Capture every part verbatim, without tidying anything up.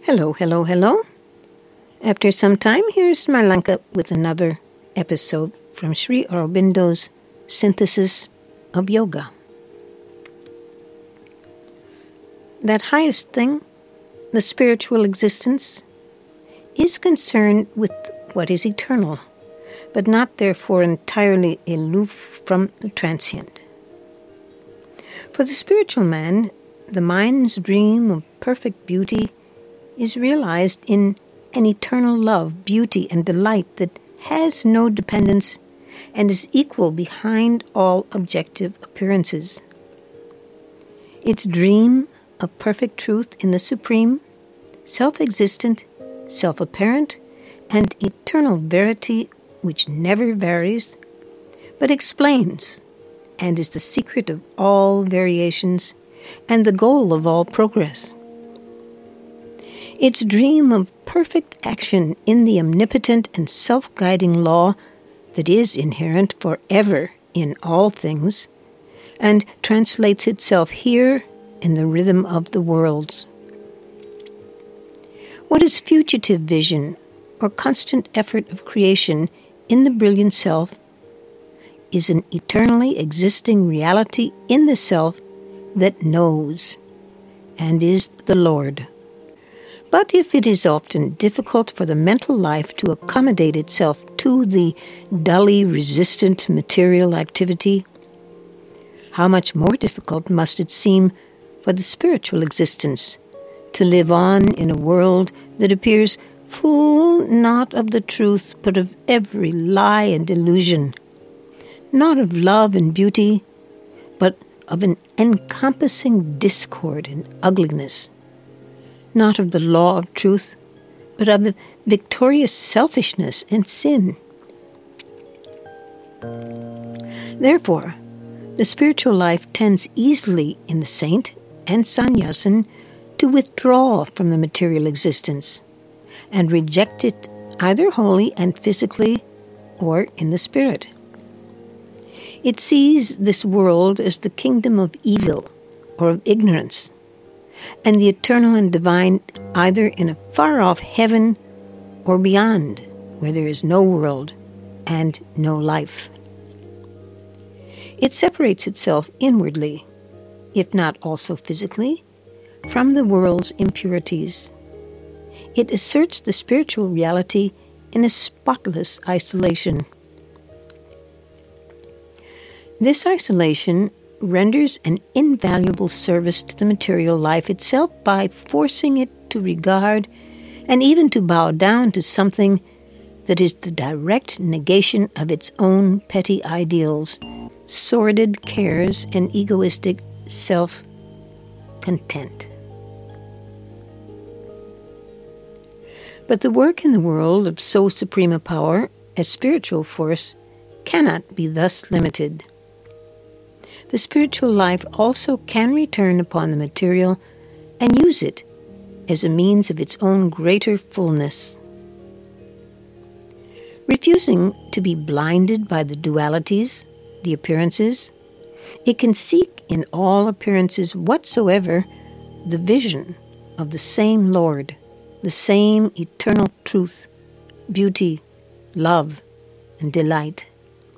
Hello, hello, hello. After some time, here's Marlanka with another episode from Sri Aurobindo's Synthesis of Yoga. That highest thing, the spiritual existence, is concerned with what is eternal, but not therefore entirely aloof from the transient. For the spiritual man, the mind's dream of perfect beauty is realized in an eternal love, beauty, and delight that has no dependence and is equal behind all objective appearances. Its dream of perfect truth in the supreme, self-existent, self-apparent, and eternal verity which never varies, but explains, and is the secret of all variations and the goal of all progress. Its dream of perfect action in the omnipotent and self-guiding law that is inherent forever in all things, and translates itself here in the rhythm of the worlds. What is fugitive vision or constant effort of creation in the brilliant self is an eternally existing reality in the self that knows and is the Lord. But if it is often difficult for the mental life to accommodate itself to the dully resistant material activity, how much more difficult must it seem for the spiritual existence to live on in a world that appears full not of the truth but of every lie and delusion, not of love and beauty, but of an encompassing discord and ugliness, not of the law of truth, but of the victorious selfishness and sin. Therefore, the spiritual life tends easily in the saint and sannyasin to withdraw from the material existence and reject it either wholly and physically or in the spirit. It sees this world as the kingdom of evil or of ignorance, and the eternal and divine either in a far-off heaven or beyond, where there is no world and no life. It separates itself inwardly, if not also physically, from the world's impurities. It asserts the spiritual reality in a spotless isolation. This isolation renders an invaluable service to the material life itself by forcing it to regard and even to bow down to something that is the direct negation of its own petty ideals, sordid cares, and egoistic self-content. But the work in the world of so supreme a power as spiritual force cannot be thus limited. The spiritual life also can return upon the material and use it as a means of its own greater fullness. Refusing to be blinded by the dualities, the appearances, it can seek in all appearances whatsoever the vision of the same Lord, the same eternal truth, beauty, love, and delight.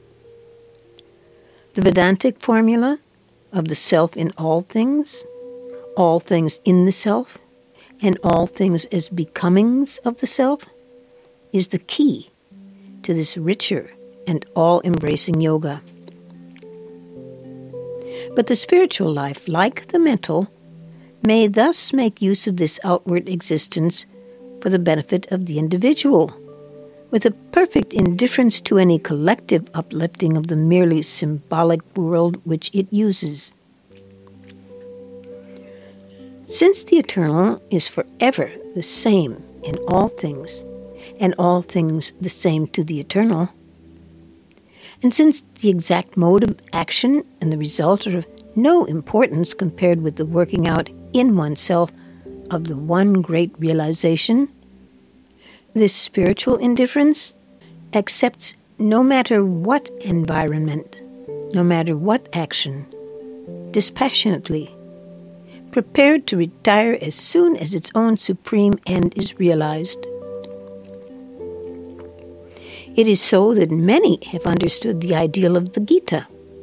The Vedantic formula of the self in all things, all things in the self, and all things as becomings of the self, is the key to this richer and all-embracing yoga. But the spiritual life, like the mental, may thus make use of this outward existence for the benefit of the individual, with a perfect indifference to any collective uplifting of the merely symbolic world which it uses. Since the eternal is forever the same in all things, and all things the same to the eternal, and since the exact mode of action and the result are of no importance compared with the working out in oneself of the one great realization, this spiritual indifference accepts no matter what environment, no matter what action, dispassionately, prepared to retire as soon as its own supreme end is realized. It is so that many have understood the ideal of the Gita.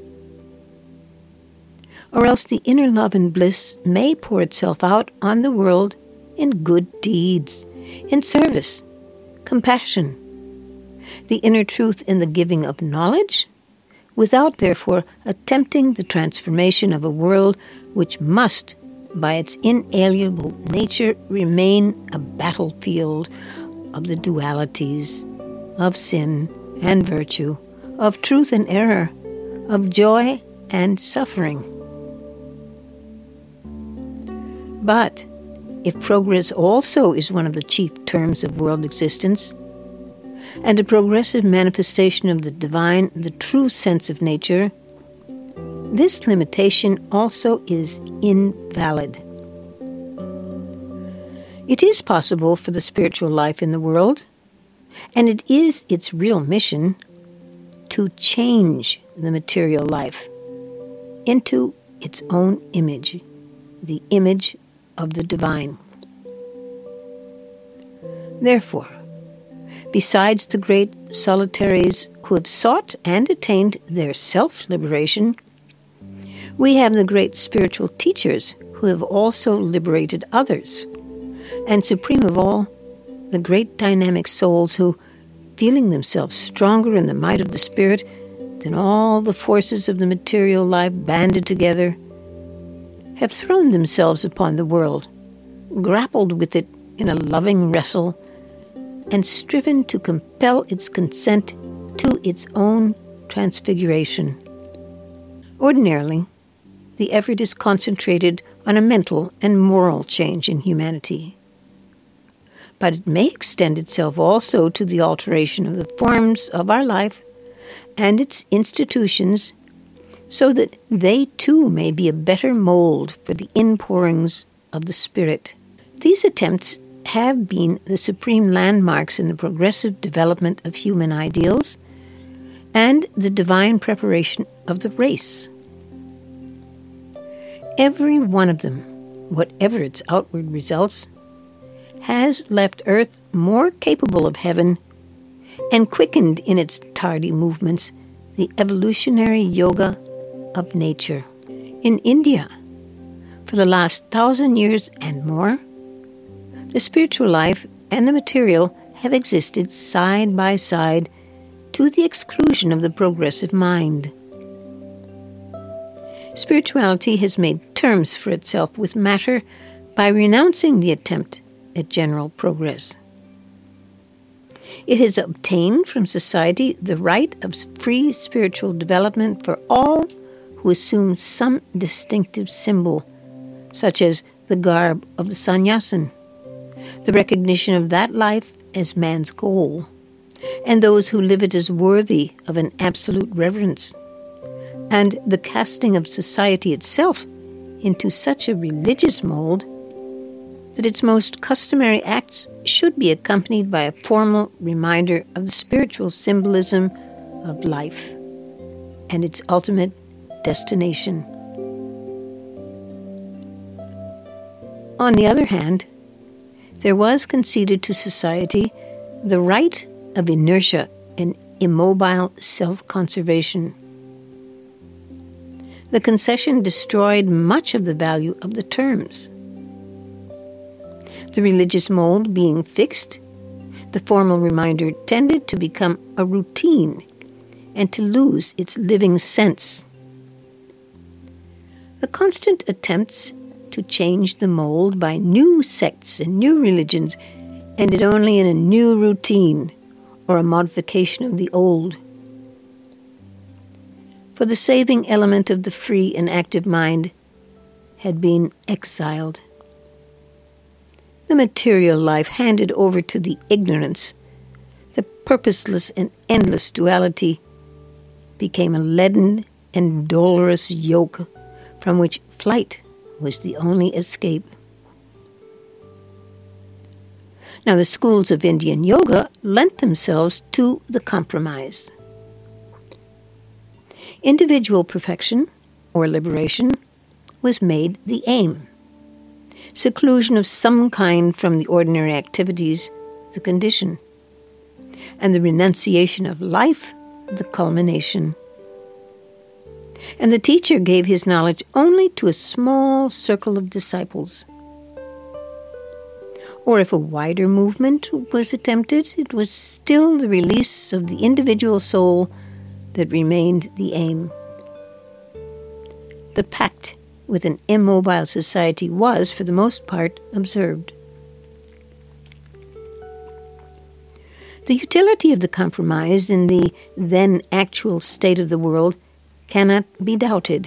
Or else the inner love and bliss may pour itself out on the world in good deeds, in service, compassion, the inner truth in the giving of knowledge, without therefore attempting the transformation of a world which must, by its inalienable nature, remain a battlefield of the dualities, of sin and virtue, of truth and error, of joy and suffering. But if progress also is one of the chief terms of world existence, and a progressive manifestation of the divine, the true sense of nature, this limitation also is invalid. It is possible for the spiritual life in the world, and it is its real mission, to change the material life into its own image, the image of the divine. Therefore, besides the great solitaries who have sought and attained their self-liberation, we have the great spiritual teachers who have also liberated others, and supreme of all, the great dynamic souls who, feeling themselves stronger in the might of the Spirit than all the forces of the material life banded together, have thrown themselves upon the world, grappled with it in a loving wrestle, and striven to compel its consent to its own transfiguration. Ordinarily, the effort is concentrated on a mental and moral change in humanity. But it may extend itself also to the alteration of the forms of our life and its institutions, so that they too may be a better mold for the inpourings of the Spirit. These attempts have been the supreme landmarks in the progressive development of human ideals and the divine preparation of the race. Every one of them, whatever its outward results, has left Earth more capable of heaven and quickened in its tardy movements the evolutionary yoga of nature. In India, for the last thousand years and more, the spiritual life and the material have existed side by side to the exclusion of the progressive mind. Spirituality has made terms for itself with matter by renouncing the attempt at general progress. It has obtained from society the right of free spiritual development for all who assume some distinctive symbol, such as the garb of the sannyasin, the recognition of that life as man's goal, and those who live it as worthy of an absolute reverence, and the casting of society itself into such a religious mold that its most customary acts should be accompanied by a formal reminder of the spiritual symbolism of life and its ultimate destination. On the other hand, there was conceded to society the right of inertia and immobile self-conservation. The concession destroyed much of the value of the terms. The religious mold being fixed, the formal reminder tended to become a routine and to lose its living sense. The constant attempts to change the mold by new sects and new religions ended only in a new routine or a modification of the old. For the saving element of the free and active mind had been exiled. The material life handed over to the ignorance, the purposeless and endless duality, became a leaden and dolorous yoke from which flight was the only escape. Now, the schools of Indian yoga lent themselves to the compromise. Individual perfection, or liberation, was made the aim. seclusion of some kind from the ordinary activities, the condition, and the renunciation of life, the culmination. And the teacher gave his knowledge only to a small circle of disciples. Or if a wider movement was attempted, it was still the release of the individual soul that remained the aim. The pact with an immobile society was, for the most part, observed. The utility of the compromise in the then actual state of the world cannot be doubted.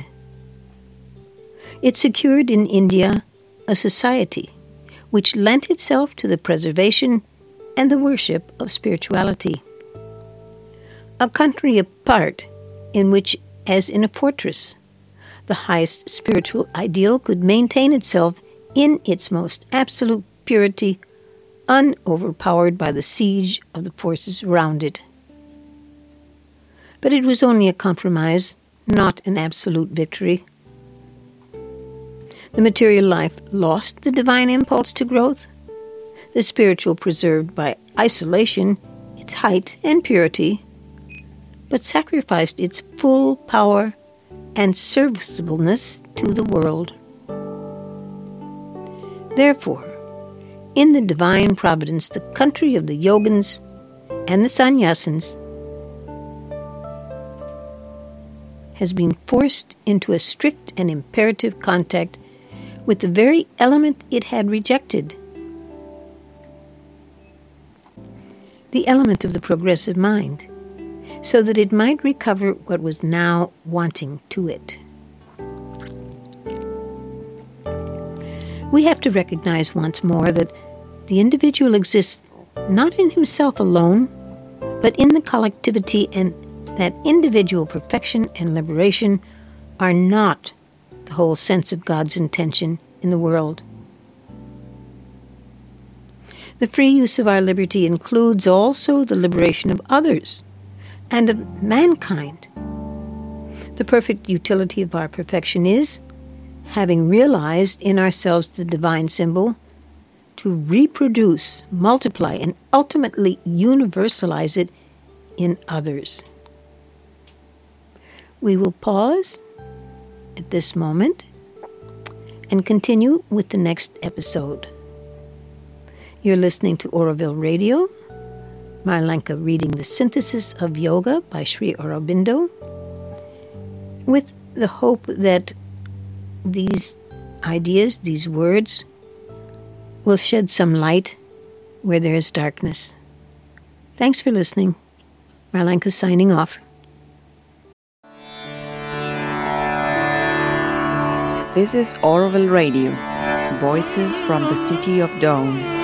It secured in India a society which lent itself to the preservation and the worship of spirituality. A country apart in which, as in a fortress, the highest spiritual ideal could maintain itself in its most absolute purity, unoverpowered by the siege of the forces around it. But it was only a compromise, not an absolute victory. The material life lost the divine impulse to growth, the spiritual preserved by isolation its height and purity, but sacrificed its full power and serviceableness to the world. Therefore, in the divine providence, the country of the yogins and the sannyasins has been forced into a strict and imperative contact with the very element it had rejected, the element of the progressive mind, so that it might recover what was now wanting to it. We have to recognize once more that the individual exists not in himself alone, but in the collectivity, and that individual perfection and liberation are not the whole sense of God's intention in the world. The free use of our liberty includes also the liberation of others and of mankind. The perfect utility of our perfection is, having realized in ourselves the divine symbol, to reproduce, multiply, and ultimately universalize it in others. We will pause at this moment and continue with the next episode. You're listening to Auroville Radio, Marlanka reading The Synthesis of Yoga by Sri Aurobindo, with the hope that these ideas, these words, will shed some light where there is darkness. Thanks for listening. Marlanka signing off. This is Auroville Radio, voices from the city of Dawn.